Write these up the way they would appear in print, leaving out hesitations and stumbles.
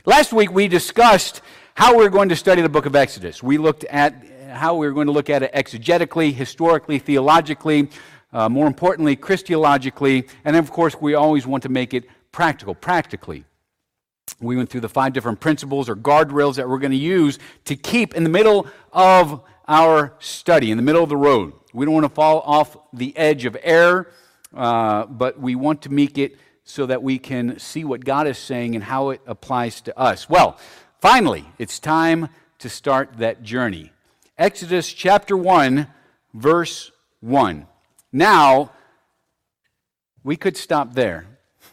Last week we discussed how we're going to study the book of Exodus. We looked at how we're going to look at it exegetically, historically, theologically, more importantly, Christologically, and then of course we always want to make it practically. We went through the 5 different principles or guardrails that we're going to use to keep in the middle of our study, in the middle of the road. We don't want to fall off the edge of error, but we want to make it so that we can see what God is saying and how it applies to us. Well, finally, it's time to start that journey. Exodus chapter 1, verse 1. Now, we could stop there.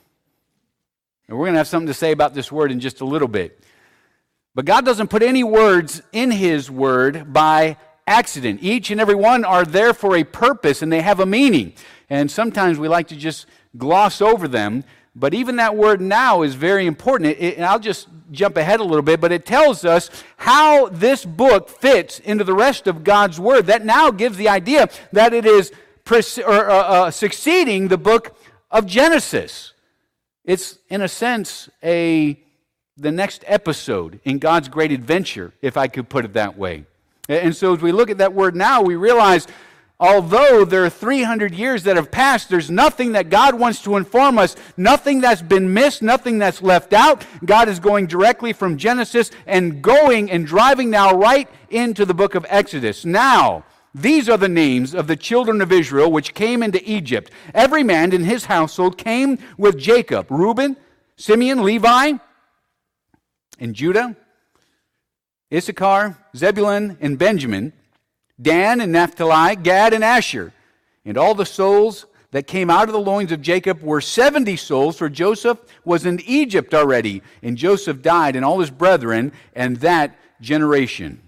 And we're going to have something to say about this word in just a little bit. But God doesn't put any words in His word by accident. Each and every one are there for a purpose, and they have a meaning. And sometimes we like to just gloss over them, but even that word now is very important. And I'll just jump ahead a little bit, but it tells us how this book fits into the rest of God's word. That now gives the idea that it is succeeding the book of Genesis. It's, in a sense, the next episode in God's great adventure, if I could put it that way. And so as we look at that word now, we realize although there are 300 years that have passed, there's nothing that God wants to inform us, nothing that's been missed, nothing that's left out. God is going directly from Genesis and going and driving now right into the book of Exodus. Now, these are the names of the children of Israel which came into Egypt. Every man in his household came with Jacob: Reuben, Simeon, Levi, and Judah, Issachar, Zebulun, and Benjamin, Dan and Naphtali, Gad and Asher. And all the souls that came out of the loins of Jacob were 70 souls, for Joseph was in Egypt already, and Joseph died, and all his brethren, and that generation.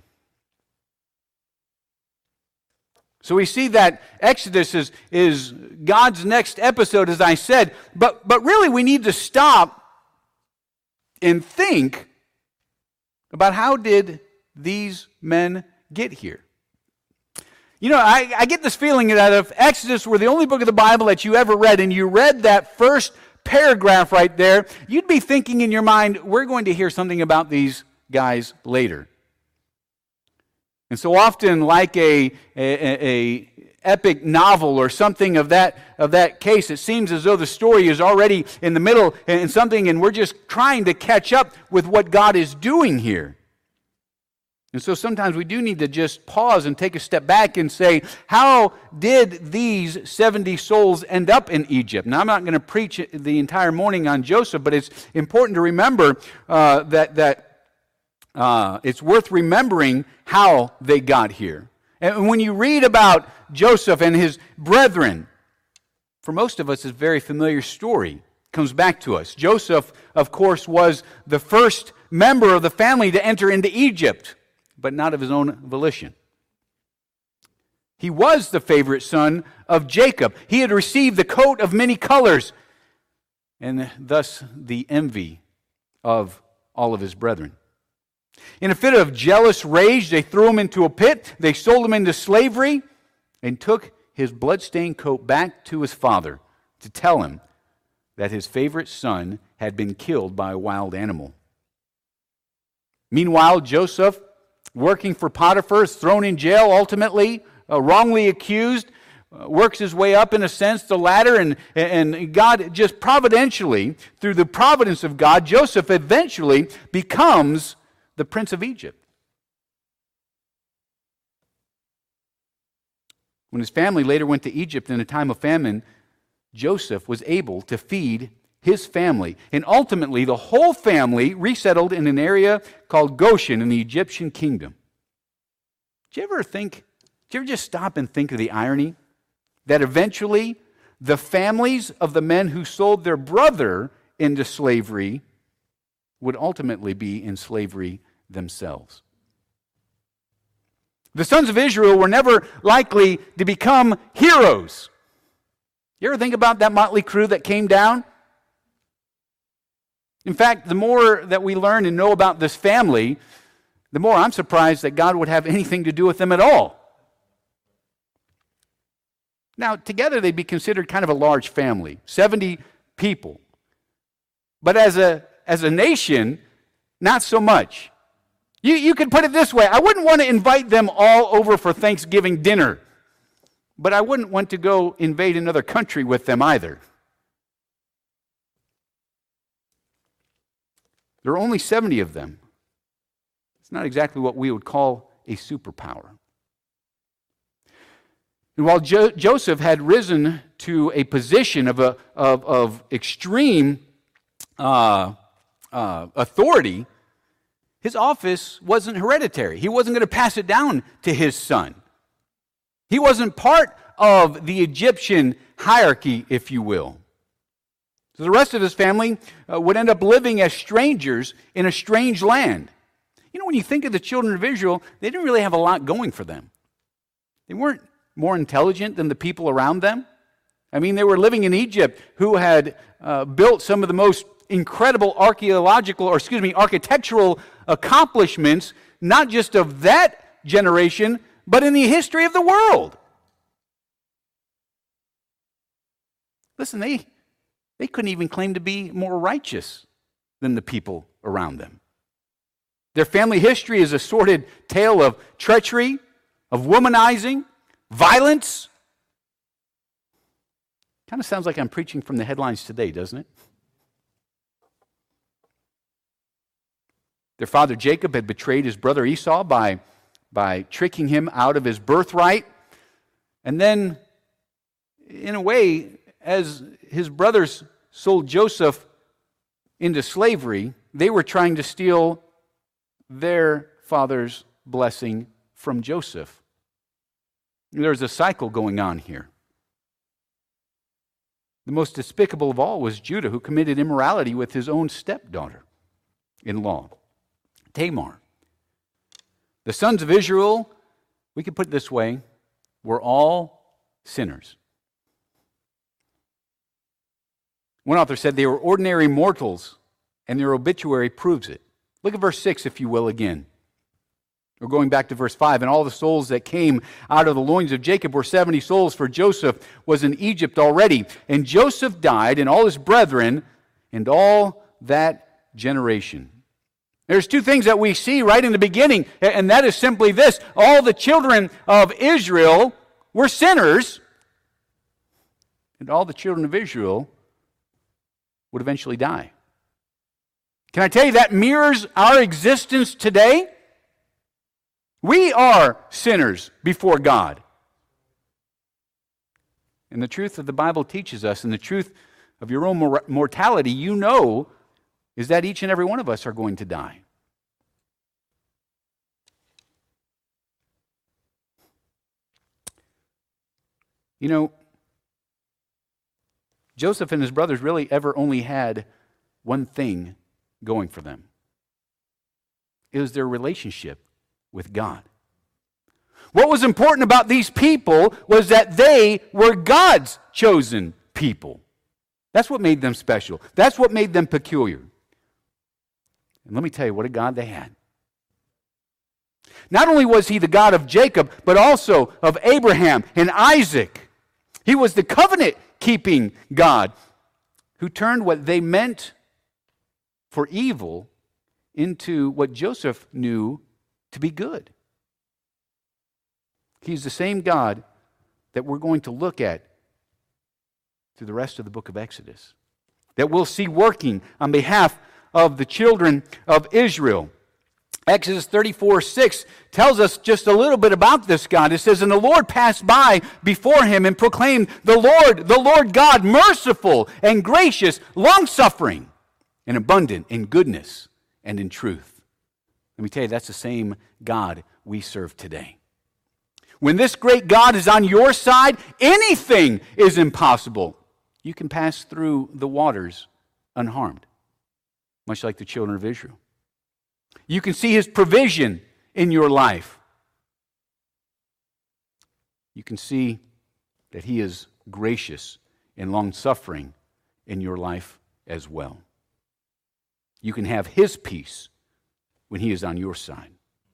So we see that Exodus is God's next episode, as I said, but really we need to stop and think about how did these men get here. You know, I get this feeling that if Exodus were the only book of the Bible that you ever read, and you read that first paragraph right there, you'd be thinking in your mind, we're going to hear something about these guys later. And so often, like a epic novel or something of that case, it seems as though the story is already in the middle and something, and we're just trying to catch up with what God is doing here. And so sometimes we do need to just pause and take a step back and say, how did these 70 souls end up in Egypt? Now, I'm not going to preach the entire morning on Joseph, but it's important to remember that it's worth remembering how they got here. And when you read about Joseph and his brethren, for most of us, it's a very familiar story. It comes back to us. Joseph, of course, was the first member of the family to enter into Egypt, but not of his own volition. He was the favorite son of Jacob. He had received the coat of many colors, and thus the envy of all of his brethren. In a fit of jealous rage, they threw him into a pit, they sold him into slavery, and took his blood-stained coat back to his father to tell him that his favorite son had been killed by a wild animal. Meanwhile, Joseph, working for Potiphar, is thrown in jail, ultimately wrongly accused, works his way up, in a sense, the ladder, and God just providentially, through the providence of God, Joseph eventually becomes the prince of Egypt. When his family later went to Egypt in a time of famine, Joseph was able to feed his family. And ultimately, the whole family resettled in an area called Goshen in the Egyptian kingdom. Did you ever just stop and think of the irony? That eventually, the families of the men who sold their brother into slavery would ultimately be in slavery themselves. The sons of Israel were never likely to become heroes. You ever think about that motley crew that came down? In fact, the more that we learn and know about this family, the more I'm surprised that God would have anything to do with them at all. Now, together they'd be considered kind of a large family, 70 people. But as a nation, not so much. You could put it this way. I wouldn't want to invite them all over for Thanksgiving dinner, but I wouldn't want to go invade another country with them either. There are only 70 of them. It's not exactly what we would call a superpower. And while Joseph had risen to a position of extreme authority, his office wasn't hereditary. He wasn't going to pass it down to his son. He wasn't part of the Egyptian hierarchy, if you will. So the rest of his family would end up living as strangers in a strange land. You know, when you think of the children of Israel, they didn't really have a lot going for them. They weren't more intelligent than the people around them. I mean, they were living in Egypt, who had built some of the most incredible architectural accomplishments, not just of that generation, but in the history of the world. Listen, they couldn't even claim to be more righteous than the people around them. Their family history is a sordid tale of treachery, of womanizing, violence. Kind of sounds like I'm preaching from the headlines today, doesn't it? Their father Jacob had betrayed his brother Esau by tricking him out of his birthright. And then, in a way, as his brothers sold Joseph into slavery, they were trying to steal their father's blessing from Joseph. There's a cycle going on here. The most despicable of all was Judah, who committed immorality with his own stepdaughter-in-law, Tamar. The sons of Israel, we could put it this way, were all sinners. One author said they were ordinary mortals, and their obituary proves it. Look at verse 6, if you will, again. We're going back to verse 5. And all the souls that came out of the loins of Jacob were 70 souls, for Joseph was in Egypt already. And Joseph died, and all his brethren, and all that generation. There's two things that we see right in the beginning, and that is simply this. All the children of Israel were sinners, and all the children of Israel would eventually die. Can I tell you that mirrors our existence today? We are sinners before God. And the truth that the Bible teaches us, and the truth of your own mortality, you know, is that each and every one of us are going to die. You know, Joseph and his brothers really ever only had one thing going for them. It was their relationship with God. What was important about these people was that they were God's chosen people. That's what made them special. That's what made them peculiar. And let me tell you, what a God they had. Not only was he the God of Jacob, but also of Abraham and Isaac. He was the covenant-keeping God who turned what they meant for evil into what Joseph knew to be good. He's the same God that we're going to look at through the rest of the book of Exodus, that we'll see working on behalf of the children of Israel. Exodus 34:6 tells us just a little bit about this God. It says, "And the Lord passed by before him and proclaimed, the Lord God, merciful and gracious, long-suffering, and abundant in goodness and in truth." Let me tell you, that's the same God we serve today. When this great God is on your side, anything is impossible. You can pass through the waters unharmed, much like the children of Israel. You can see his provision in your life. You can see that he is gracious and long-suffering in your life as well. You can have his peace when he is on your side.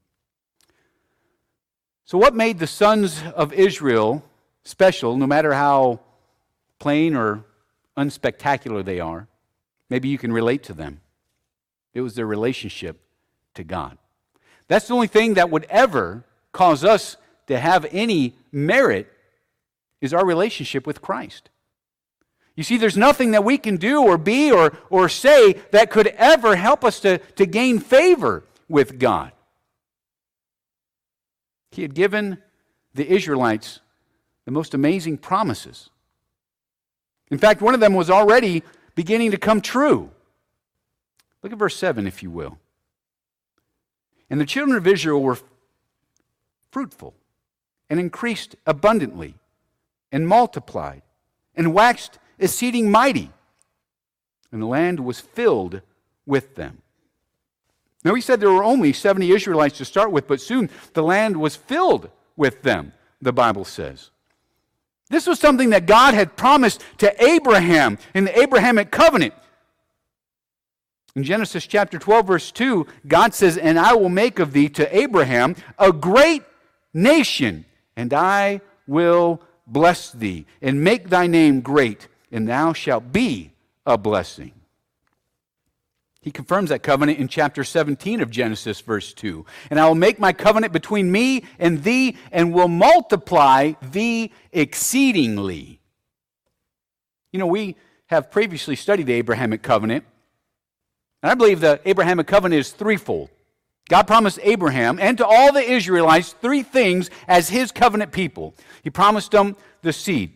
So what made the sons of Israel special, no matter how plain or unspectacular they are? Maybe you can relate to them. It was their relationship to God. That's the only thing that would ever cause us to have any merit is our relationship with Christ. You see, there's nothing that we can do or be or say that could ever help us to gain favor with God. He had given the Israelites the most amazing promises. In fact, one of them was already beginning to come true. Look at verse 7, if you will. And the children of Israel were fruitful and increased abundantly and multiplied and waxed exceeding mighty, and the land was filled with them. Now, he said there were only 70 Israelites to start with, but soon the land was filled with them, the Bible says. This was something that God had promised to Abraham in the Abrahamic covenant. In Genesis chapter 12, verse 2, God says, "And I will make of thee to Abraham a great nation, and I will bless thee, and make thy name great, and thou shalt be a blessing." He confirms that covenant in chapter 17 of Genesis, verse 2. "And I will make my covenant between me and thee, and will multiply thee exceedingly." You know, we have previously studied the Abrahamic covenant, and I believe the Abrahamic covenant is threefold. God promised Abraham and to all the Israelites three things as his covenant people. He promised them the seed.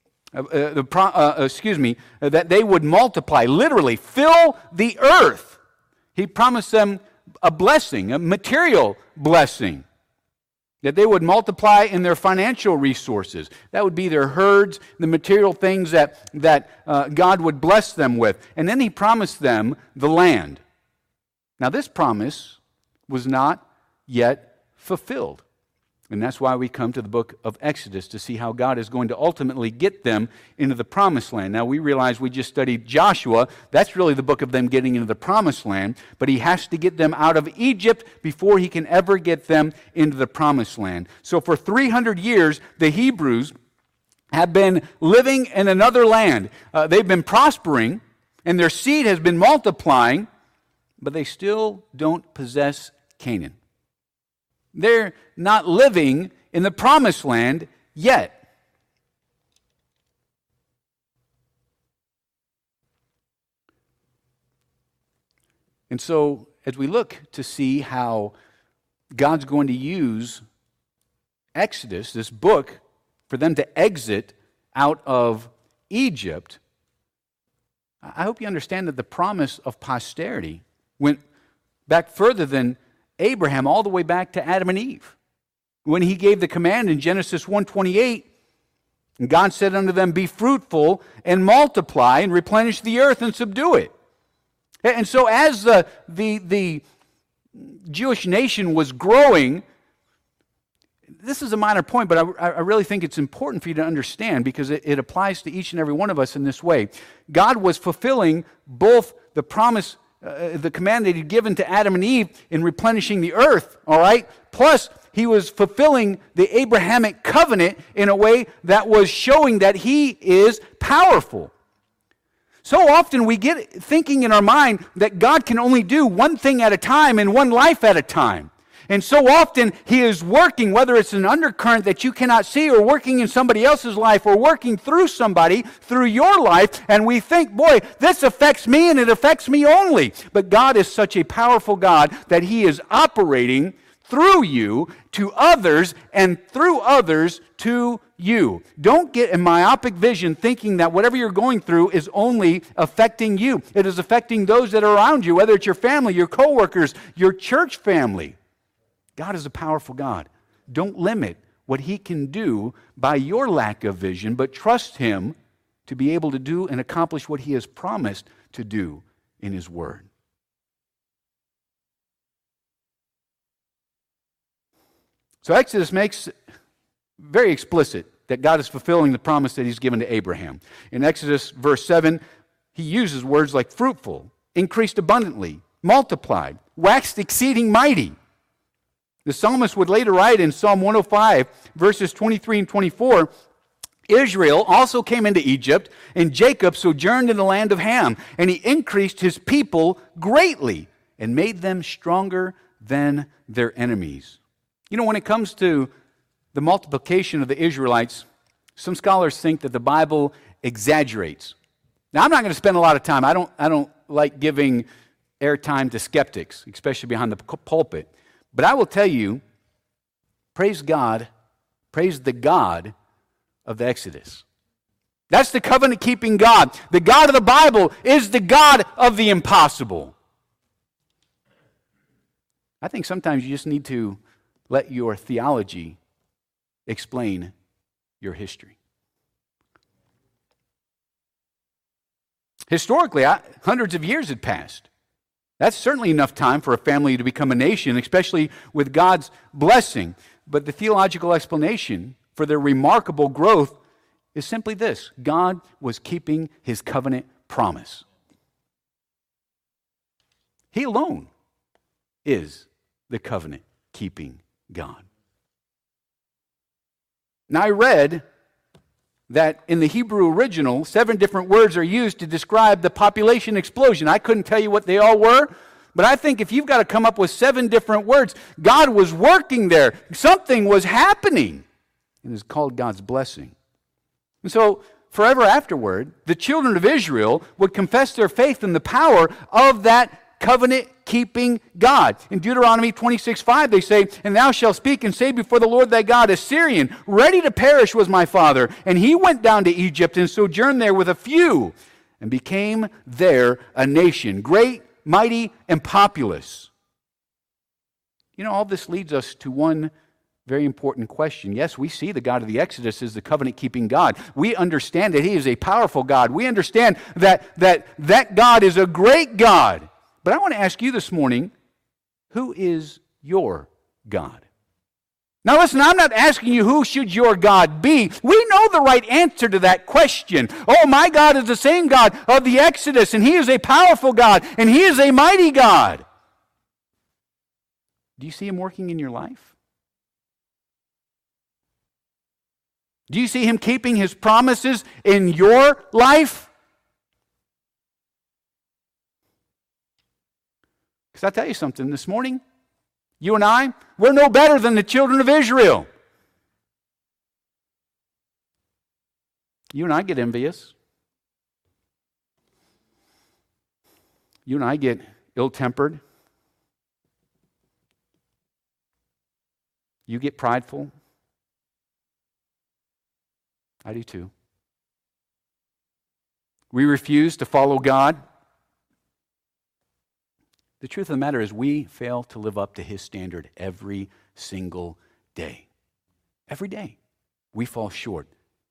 That they would multiply, literally fill the earth. He promised them a blessing, a material blessing, that they would multiply in their financial resources. That would be their herds, the material things that God would bless them with. And then he promised them the land. Now, this promise was not yet fulfilled. And that's why we come to the book of Exodus to see how God is going to ultimately get them into the promised land. Now, we realize we just studied Joshua. That's really the book of them getting into the promised land. But he has to get them out of Egypt before he can ever get them into the promised land. So for 300 years, the Hebrews have been living in another land. They've been prospering, and their seed has been multiplying, but they still don't possess Canaan. They're not living in the promised land yet. And so, as we look to see how God's going to use Exodus, this book, for them to exit out of Egypt, I hope you understand that the promise of posterity went back further than Abraham, all the way back to Adam and Eve. When he gave the command in Genesis 1:28, and God said unto them, "Be fruitful and multiply and replenish the earth and subdue it." And so as the Jewish nation was growing, this is a minor point, but I really think it's important for you to understand because it applies to each and every one of us in this way. God was fulfilling both the promise, the command that he'd given to Adam and Eve in replenishing the earth, all right? Plus, he was fulfilling the Abrahamic covenant in a way that was showing that he is powerful. So often we get thinking in our mind that God can only do one thing at a time and one life at a time. And so often he is working, whether it's an undercurrent that you cannot see or working in somebody else's life or working through somebody, through your life, and we think, boy, this affects me and it affects me only. But God is such a powerful God that he is operating through you to others and through others to you. Don't get a myopic vision thinking that whatever you're going through is only affecting you. It is affecting those that are around you, whether it's your family, your coworkers, your church family. God is a powerful God. Don't limit what he can do by your lack of vision, but trust him to be able to do and accomplish what he has promised to do in his word. So Exodus makes very explicit that God is fulfilling the promise that he's given to Abraham. In Exodus verse 7, he uses words like fruitful, increased abundantly, multiplied, waxed exceeding mighty. The psalmist would later write in Psalm 105, verses 23 and 24, Israel also came into Egypt, and Jacob sojourned in the land of Ham, and he increased his people greatly, and made them stronger than their enemies. You know, when it comes to the multiplication of the Israelites, some scholars think that the Bible exaggerates. Now, I'm not going to spend a lot of time. I don't like giving airtime to skeptics, especially behind the pulpit. But I will tell you, praise God, praise the God of the Exodus. That's the covenant-keeping God. The God of the Bible is the God of the impossible. I think sometimes you just need to let your theology explain your history. Historically, hundreds of years had passed. That's certainly enough time for a family to become a nation, especially with God's blessing. But the theological explanation for their remarkable growth is simply this: God was keeping his covenant promise. He alone is the covenant-keeping God. Now, I read that in the Hebrew original, 7 different words are used to describe the population explosion. I couldn't tell you what they all were, but I think if you've got to come up with 7 different words, God was working there. Something was happening, and it's called God's blessing. And so, forever afterward, the children of Israel would confess their faith in the power of that covenant-keeping God. In Deuteronomy 26:5, they say, "And thou shalt speak and say before the Lord thy God, a Syrian, ready to perish was my father, and he went down to Egypt and sojourned there with a few, and became there a nation, great, mighty, and populous." You know, all this leads us to one very important question. Yes, we see the God of the Exodus as the covenant-keeping God. We understand that he is a powerful God. We understand that God is a great God. But I want to ask you this morning, who is your God? Now listen, I'm not asking you who should your God be. We know the right answer to that question. Oh, my God is the same God of the Exodus, and he is a powerful God, and he is a mighty God. Do you see him working in your life? Do you see him keeping his promises in your life? Because I'll tell you something, this morning, you and I, we're no better than the children of Israel. You and I get envious. You and I get ill-tempered. You get prideful. I do too. We refuse to follow God. The truth of the matter is we fail to live up to his standard every single day. Every day. We fall short.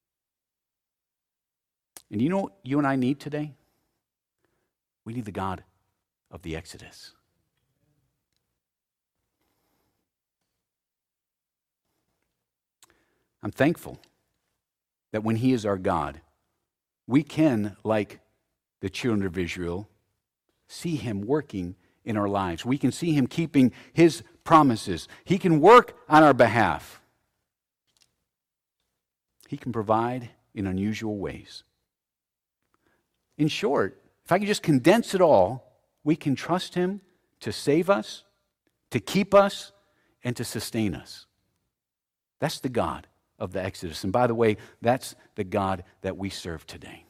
And you know what you and I need today? We need the God of the Exodus. I'm thankful that when he is our God, we can, like the children of Israel, see him working in our lives. We can see him keeping his promises. He can work on our behalf. He can provide in unusual ways. In short, if I can just condense it all, we can trust him to save us, to keep us, and to sustain us. That's the God of the Exodus. And by the way, that's the God that we serve today.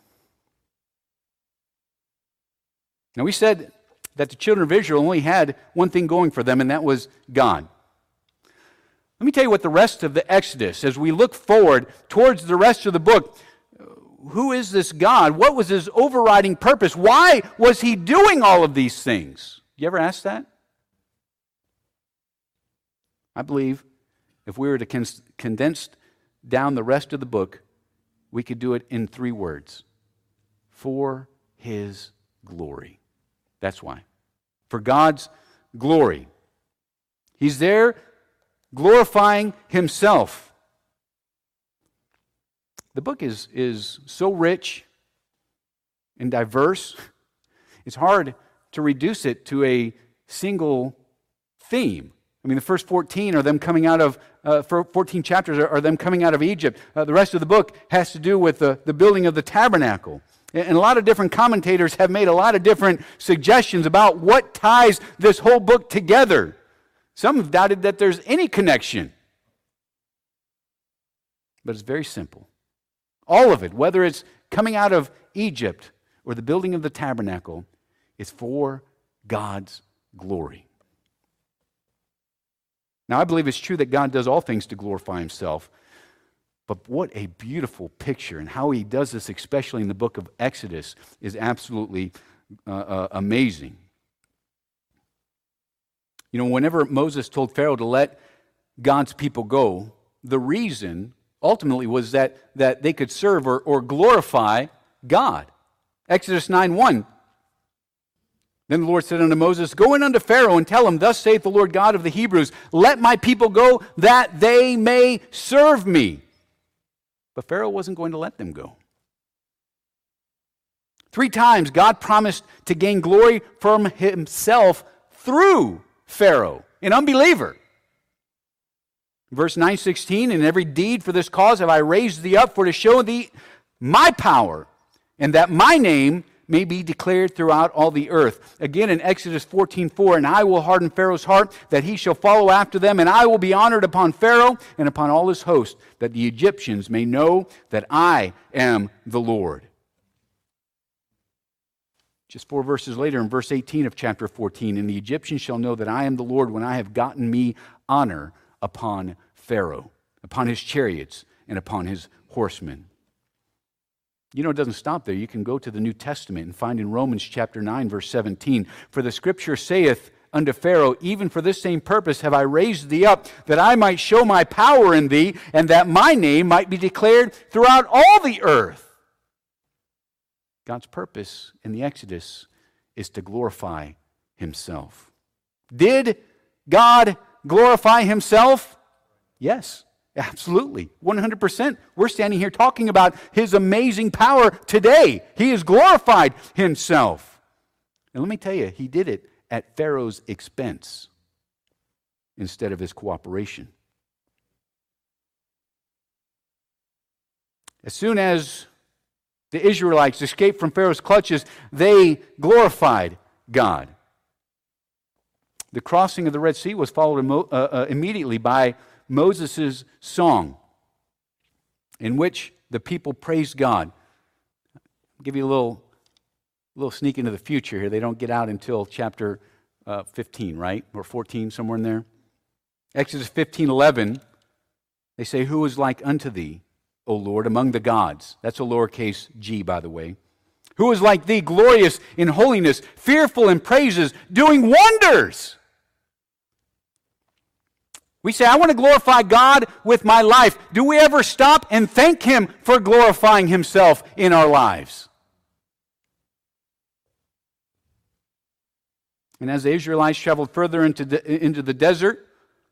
Now, we said that the children of Israel only had one thing going for them, and that was God. Let me tell you what the rest of the Exodus, as we look forward towards the rest of the book, who is this God? What was his overriding purpose? Why was he doing all of these things? You ever ask that? I believe if we were to condense down the rest of the book, we could do it in 3 words. For his glory. That's why. For God's glory. He's there glorifying himself. The book is so rich and diverse, it's hard to reduce it to a single theme. I mean, the first 14 are them coming out of, 14 chapters are them coming out of Egypt. The rest of the book has to do with the building of the tabernacle. And a lot of different commentators have made a lot of different suggestions about what ties this whole book together. Some have doubted that there's any connection. But it's very simple. All of it, whether it's coming out of Egypt or the building of the tabernacle, is for God's glory. Now, I believe it's true that God does all things to glorify himself. But what a beautiful picture, and how he does this, especially in the book of Exodus, is absolutely amazing. You know, whenever Moses told Pharaoh to let God's people go, the reason ultimately was that they could serve or glorify God. Exodus 9:1. Then the Lord said unto Moses, Go in unto Pharaoh and tell him, Thus saith the Lord God of the Hebrews, Let my people go, that they may serve me. But Pharaoh wasn't going to let them go. 3 times God promised to gain glory from himself through Pharaoh, an unbeliever. Verse 9:16, In every deed for this cause have I raised thee up, for to show thee my power, and that my name may be declared throughout all the earth. Again in Exodus 14:4, And I will harden Pharaoh's heart, that he shall follow after them, and I will be honored upon Pharaoh and upon all his host, that the Egyptians may know that I am the Lord. Just 4 verses later, in verse 18 of chapter 14, And the Egyptians shall know that I am the Lord when I have gotten me honor upon Pharaoh, upon his chariots, and upon his horsemen. You know, it doesn't stop there. You can go to the New Testament and find in Romans chapter 9, verse 17, For the scripture saith unto Pharaoh, Even for this same purpose have I raised thee up, that I might show my power in thee, and that my name might be declared throughout all the earth. God's purpose in the Exodus is to glorify himself. Did God glorify himself? Yes. Absolutely, 100%. We're standing here talking about his amazing power today. He has glorified himself. And let me tell you, he did it at Pharaoh's expense instead of his cooperation. As soon as the Israelites escaped from Pharaoh's clutches, they glorified God. The crossing of the Red Sea was followed immediately by Moses' song, in which the people praised God. I'll give you a little sneak into the future here. They don't get out until chapter 15, right? Or 14, somewhere in there. Exodus 15:11, they say, Who is like unto thee, O Lord, among the gods? That's a lowercase g, by the way. Who is like thee, glorious in holiness, fearful in praises, doing wonders? We say, I want to glorify God with my life. Do we ever stop and thank him for glorifying himself in our lives? And as the Israelites traveled further into the desert,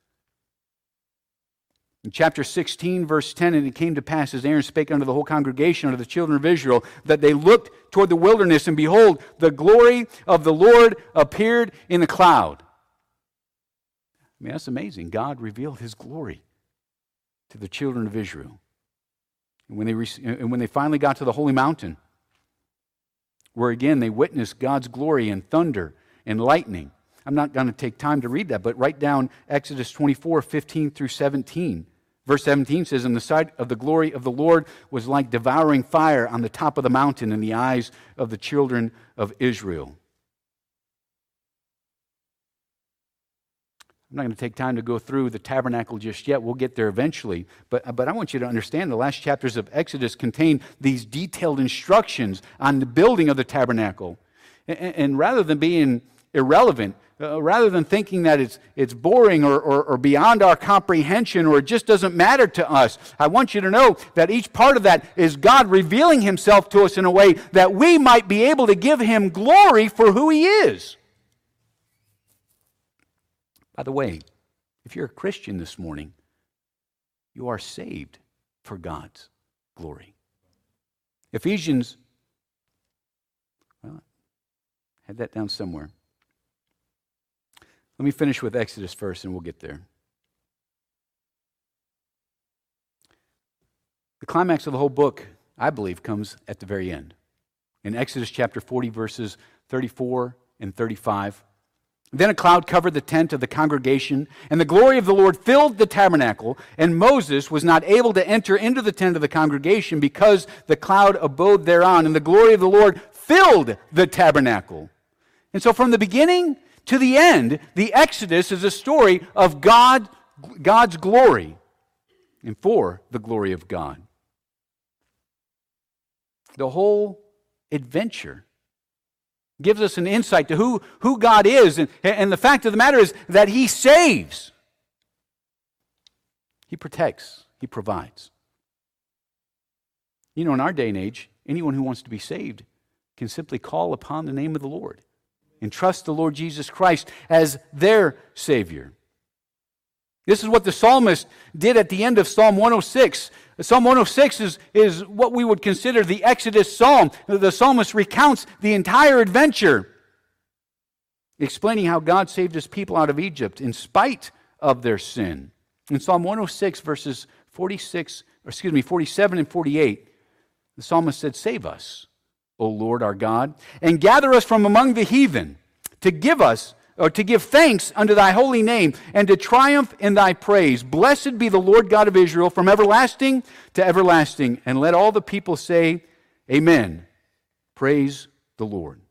in chapter 16, verse 10, And it came to pass, as Aaron spake unto the whole congregation, unto the children of Israel, that they looked toward the wilderness, and behold, the glory of the Lord appeared in a cloud. I mean, that's amazing. God revealed his glory to the children of Israel. And when they finally got to the holy mountain, where again they witnessed God's glory in thunder and lightning. I'm not going to take time to read that, but write down Exodus 24:15 through 17. Verse 17 says, And the sight of the glory of the Lord was like devouring fire on the top of the mountain in the eyes of the children of Israel. I'm not going to take time to go through the tabernacle just yet. We'll get there eventually. But I want you to understand the last chapters of Exodus contain these detailed instructions on the building of the tabernacle. And rather than being irrelevant, rather than thinking that it's boring or beyond our comprehension or it just doesn't matter to us, I want you to know that each part of that is God revealing himself to us in a way that we might be able to give him glory for who he is. By the way, if you're a Christian this morning, you are saved for God's glory. Ephesians, well, I had that down somewhere. Let me finish with Exodus first and we'll get there. The climax of the whole book, I believe, comes at the very end. in Exodus chapter 40, verses 34 and 35. Then a cloud covered the tent of the congregation, and the glory of the Lord filled the tabernacle, and Moses was not able to enter into the tent of the congregation because the cloud abode thereon, and the glory of the Lord filled the tabernacle. And so from the beginning to the end, the Exodus is a story of God's glory and for the glory of God. The whole adventure gives us an insight to who God is, and the fact of the matter is that He saves. He protects. He provides. You know, in our day and age, anyone who wants to be saved can simply call upon the name of the Lord and trust the Lord Jesus Christ as their Savior. This is what the psalmist did at the end of Psalm 106. Psalm 106 is what we would consider the Exodus psalm. The psalmist recounts the entire adventure, explaining how God saved His people out of Egypt in spite of their sin. In Psalm 106, verses 47 and 48, the psalmist said, "Save us, O Lord our God, and gather us from among the heathen, to give thanks unto thy holy name, and to triumph in thy praise. Blessed be the Lord God of Israel from everlasting to everlasting." And let all the people say, Amen. Praise the Lord.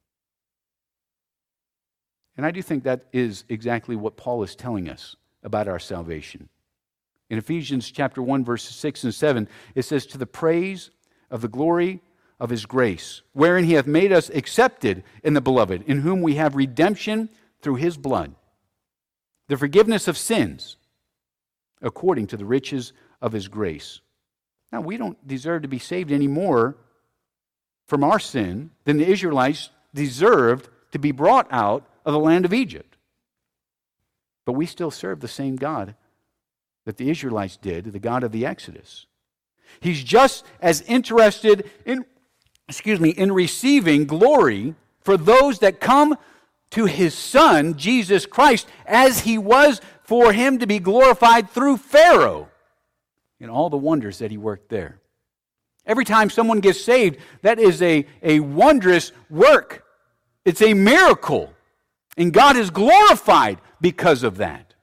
And I do think that is exactly what Paul is telling us about our salvation. In Ephesians chapter 1, verses 6 and 7, it says, "To the praise of the glory of His grace, wherein He hath made us accepted in the Beloved, in whom we have redemption through His blood, the forgiveness of sins, according to the riches of His grace." Now, we don't deserve to be saved any more from our sin than the Israelites deserved to be brought out of the land of Egypt. But we still serve the same God that the Israelites did, the God of the Exodus. He's just as interested in receiving glory for those that come to His Son, Jesus Christ, as He was for Him to be glorified through Pharaoh and all the wonders that He worked there. Every time someone gets saved, that is a wondrous work. It's a miracle. And God is glorified because of that.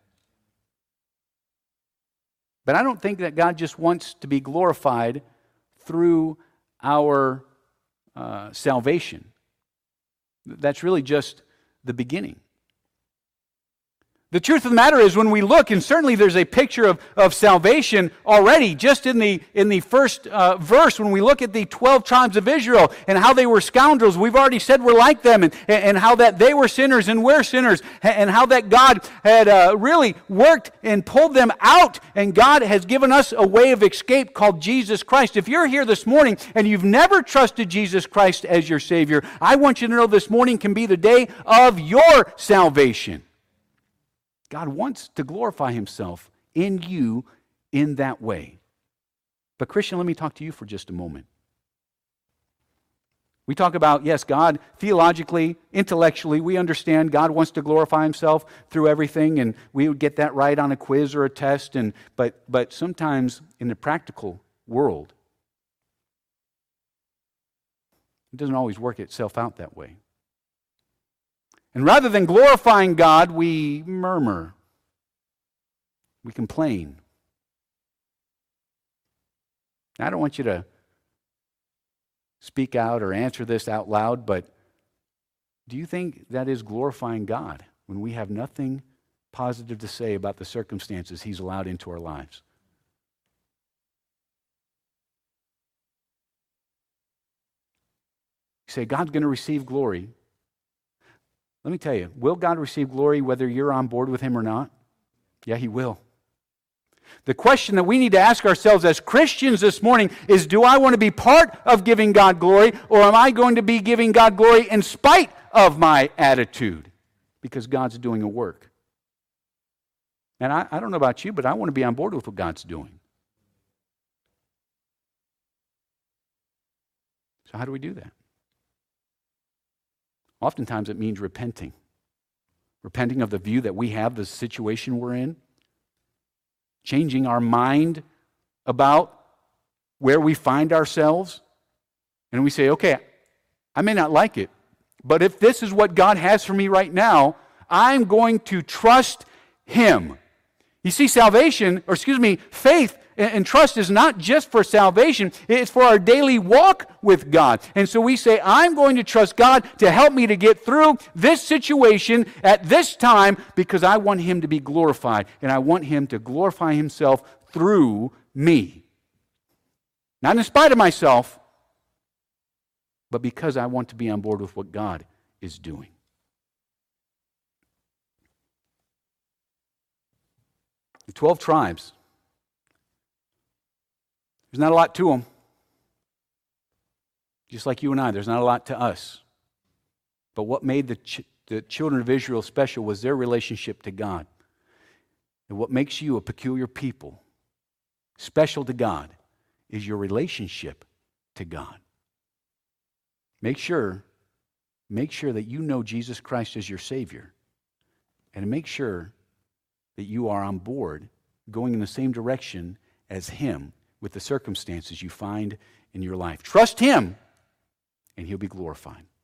But I don't think that God just wants to be glorified through our salvation. That's really just the beginning. The truth of the matter is, when we look, and certainly there's a picture of salvation already, just in the first verse, when we look at the 12 tribes of Israel and how they were scoundrels, we've already said we're like them, and how that they were sinners and we're sinners, and how that God had really worked and pulled them out, and God has given us a way of escape called Jesus Christ. If you're here this morning and you've never trusted Jesus Christ as your Savior, I want you to know this morning can be the day of your salvation. God wants to glorify Himself in you in that way. But Christian, let me talk to you for just a moment. We talk about, yes, God, theologically, intellectually, we understand God wants to glorify Himself through everything, and we would get that right on a quiz or a test, but sometimes in the practical world, it doesn't always work itself out that way. And rather than glorifying God, we murmur. We complain. Now, I don't want you to speak out or answer this out loud, but do you think that is glorifying God when we have nothing positive to say about the circumstances He's allowed into our lives? You say, God's going to receive glory. Let me tell you, will God receive glory whether you're on board with Him or not? Yeah, He will. The question that we need to ask ourselves as Christians this morning is, do I want to be part of giving God glory, or am I going to be giving God glory in spite of my attitude? Because God's doing a work. And I don't know about you, but I want to be on board with what God's doing. So how do we do that? Oftentimes it means repenting. Repenting of the view that we have, the situation we're in. Changing our mind about where we find ourselves. And we say, okay, I may not like it, but if this is what God has for me right now, I'm going to trust Him. You see, faith and trust is not just for salvation, it's for our daily walk with God. And so we say, I'm going to trust God to help me to get through this situation at this time because I want Him to be glorified, and I want Him to glorify Himself through me. Not in spite of myself, but because I want to be on board with what God is doing. The 12 tribes, there's not a lot to them. Just like you and I, there's not a lot to us. But what made the children of Israel special was their relationship to God. And what makes you a peculiar people, special to God, is your relationship to God. Make sure that you know Jesus Christ as your Savior. And make sure that you are on board going in the same direction as Him with the circumstances you find in your life. Trust Him, and He'll be glorified.